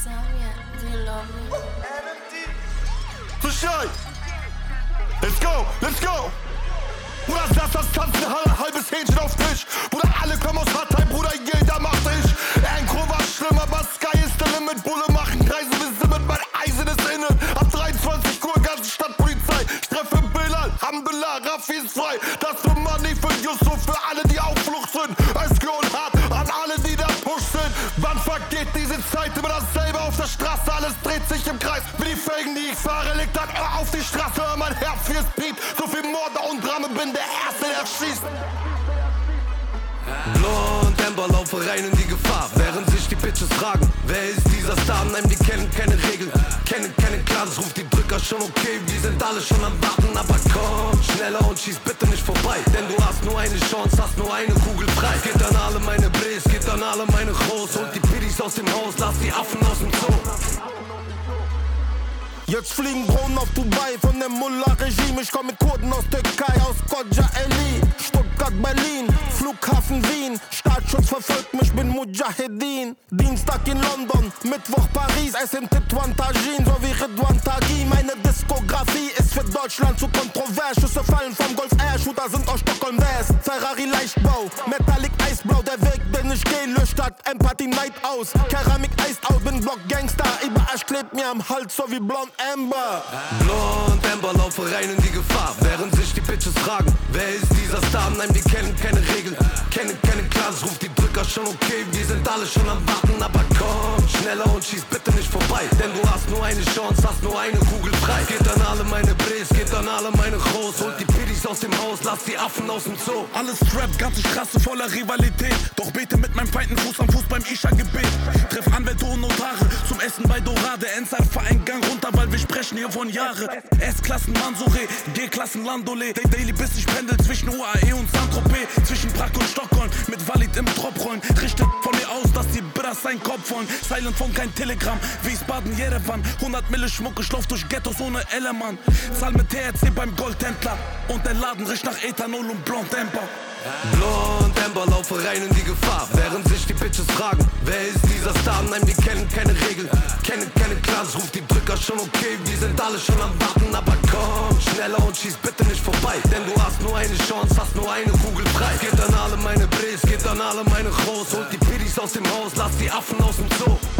Bescheid! Let's go, let's go! Bruder, lass das tanzen, halbes Hähnchen auf Tisch. Bruder, alle kommen aus Hartheim, Bruder, jeder macht dich. Ankro war schlimm, aber Sky ist the limit. Bulle machen Kreise, wir sind mit mein Eisen ist innen. Ab 23 Uhr, ganze Stadtpolizei. Ich treffe Bilal, Alhamdulillah, Raffi ist frei. Das für Money, für Yusuf, für alle, die auf Flucht sind. Özgür und hart, an alle, die da push sind. Wann vergeht diese Zeit immer dasselbe auf der Straße? Alles dreht sich im Kreis. Wie die Felgen, die ich fahre, liegt dann auf die Straße. Hör mein Herz, wie es piept. So viel Morde und Drame, bin der Erste, der schießt. Blond Amber laufe rein in die Gefahr, während sich die Bitches fragen, wer ist dieser Star? Nein, die kennen keine Regeln, kennen keine Clans, ruft die Drücker schon okay, wir sind alle schon am Warten, aber komm schneller und schieß bitte nicht vorbei, denn du hast nur eine Chance, hast nur eine Kugel frei. Geht an alle meine Bläs, geht an alle meine Groß, holt die Piddies aus dem Haus, lass die Affen aus dem Zoo. Jetzt fliegen Drohnen auf Dubai von dem Mullah-Regime. Ich komm mit Kurden aus Türkei, aus Kodja Eli, Stuttgart, Berlin, Flughafen Wien. Staatsschutz verfolgt mich, bin Mujahedin. Dienstag in London, Mittwoch Paris. Essen Titwan Tajin, so wie Ridwan Taghi. Meine Diskografie ist für Deutschland zu kontrovers. Schüsse fallen vom Golf Air, Shooter sind aus Stockholm West. Ferrari Leichtbau, Metallic Eisblau. Der Weg, den ich geh, löscht hat Empathie Night aus. Keramik Eist out, bin Block Gangster. Überall klebt mir am Hals, so wie Blond Amber. Blond Amber laufe rein in die Gefahr, während sich die Bitches fragen, wer ist dieser Star? Nein, die kennen keine Regeln, kennen keine Clans, ruft die Drücker schon okay, wir sind alle schon am Warten, aber komm schneller und schieß bitte nicht vorbei, denn du hast nur eine Chance, hast nur eine Kugel frei. Geht an alle meine Bläs, geht an alle meine Groß, holt die Piddies aus dem Haus, lass die Affen aus dem Zoo. Alles Trap, ganze Straße voller Rivalität, doch bete mit meinem Feinden Fuß am Fuß beim Isha-Gebet. Treff Anwälte und Notare zum Essen bei Dorade, Endzeit ein Gang runter, weil wir sprechen hier von Jahre. S-Klassen Mansouré, G-Klassen Landolé. Daily bis ich pendel zwischen UAE und Saint-Tropez, zwischen Prag und Stockholm, mit Walid im Tropfrollen. Richtet von mir aus, dass die Bras seinen Kopf wollen. Silent Phone, kein Telegramm, Wiesbaden, Jerewan. 100 Mille Schmuck, ich lauf durch Ghettos ohne Ellermann. Zahl mit THC beim Goldhändler und der Laden riecht nach Ethanol und Blond Amber. Blond Amber laufe rein in die Gefahr, während sich die Bitches fragen, wer ist dieser Star? Nein, die kennen keine Regeln, kennen keine Clans, ruft die Drücker schon okay, wir sind alle schon am Warten, aber komm schneller und schieß bitte nicht vorbei, denn du hast nur eine Chance, hast nur eine Kugel frei. Geht an alle meine Bläs, geht an alle meine Groß, holt die Piddies aus dem Haus, lass die Affen aus dem Zoo.